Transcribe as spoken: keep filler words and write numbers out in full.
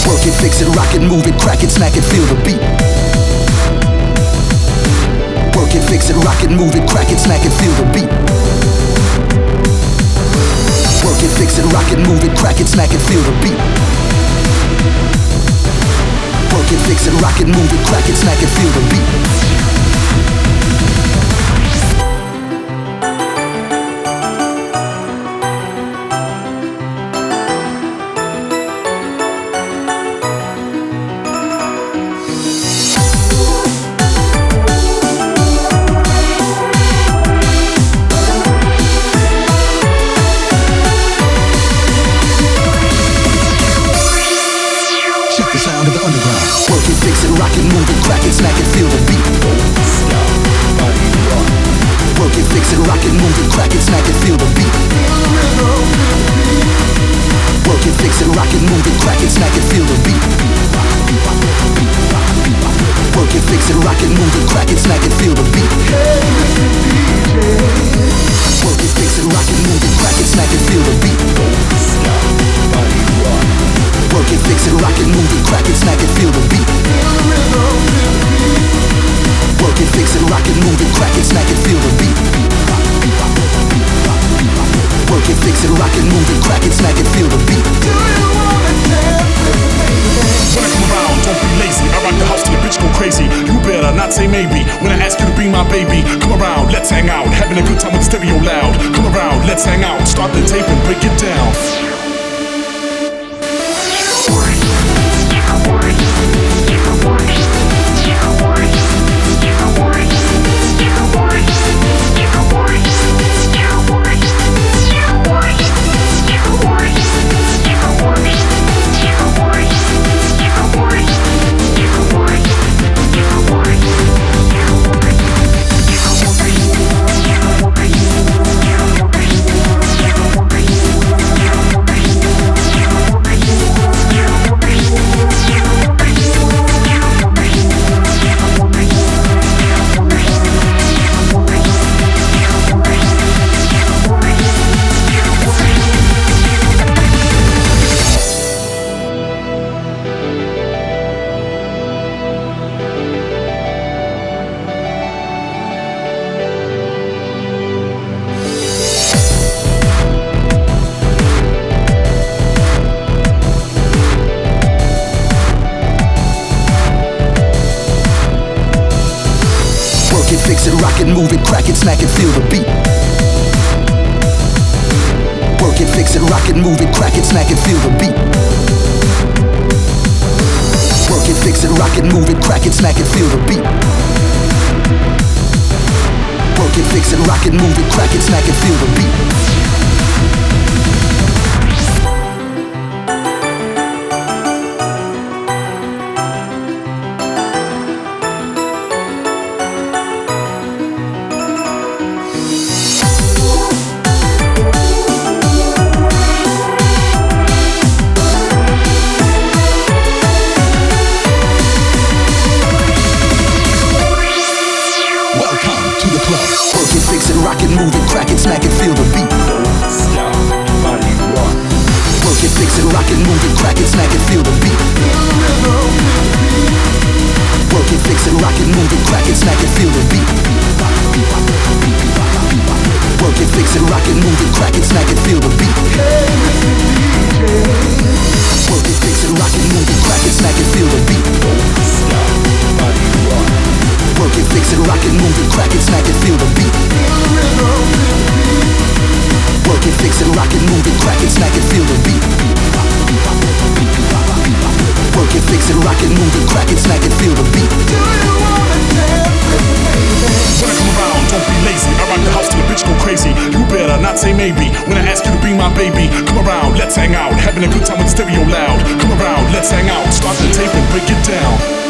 Work it, fix it, rock it, move it, crack it, smack it, feel the beat. Work it, fix it, rock it, move it, crack it, smack it, feel the beat. Work it, fix it, rock it, move it, crack it, smack it, feel the beat. Work it, fix it, rock it, move it, crack it, smack it, feel the beat. Sound of the underground. Work it, fix it, rock it, move it, crack it, smack it, feel the beat. Work it, fix it, rock it, move it, crack it, smack it, feel the beat. Work it, fix it, rock it, move it, crack it, smack it, feel the beat. Work it, fix it, rock it, move it, crack it, smack it, feel the beat. Work it, fix it, rock it, move it, crack it, smack it, feel the beat. Work it, fix it, rock it, move it, crack it, smack it, feel the beat. Work it, fix it, rock it, move it, crack it, smack it, feel the beat. Work it, fix it, rock it, move it, crack it, smack it, feel the beat. Do you wanna dance with me? When I come around, don't be lazy. I rock the house till the bitch go crazy. You better not say maybe when I ask you to be my baby. Come around, let's hang out, having a good time with the stereo loud. Come around, let's hang out, start the tape and break it down. Fix it, rock it, move it, crack it, smack it, feel the beat. Work it, fix it, rock it, move it, crack it, smack it, feel the beat. Work it, fix it, rock it, move it, crack it, smack it, feel the beat. Work it, fix it, rock it, move it, crack it, smack it, feel the beat. Work it, fix it, rock it, move it, crack it, smack it, feel the beat. Work it, fix it, rock it, move it, crack it, smack it, feel the beat. Work it, fix it, rock it, move it, crack it, smack it, feel the beat. Work it, fix it, rock it, move it, crack it, smack it, feel the beat. Work it, fix it, rock it, move it, crack it, smack it, feel the beat. Work it, fix it, rock it, move it, crack it, smack it, feel the beat. Work it, fix it, rock it, move it, crack it, smack it, feel the beat. Work it, fix it, rock it, move it, crack it, smack it, feel the beat. Do you wanna dance with me? When I come around, don't be lazy. I rock the house till the bitch go crazy. You better not say maybe when I ask you to be my baby. Come around, let's hang out, having a good time with the stereo loud. Come around, let's hang out, start the tape and break it down.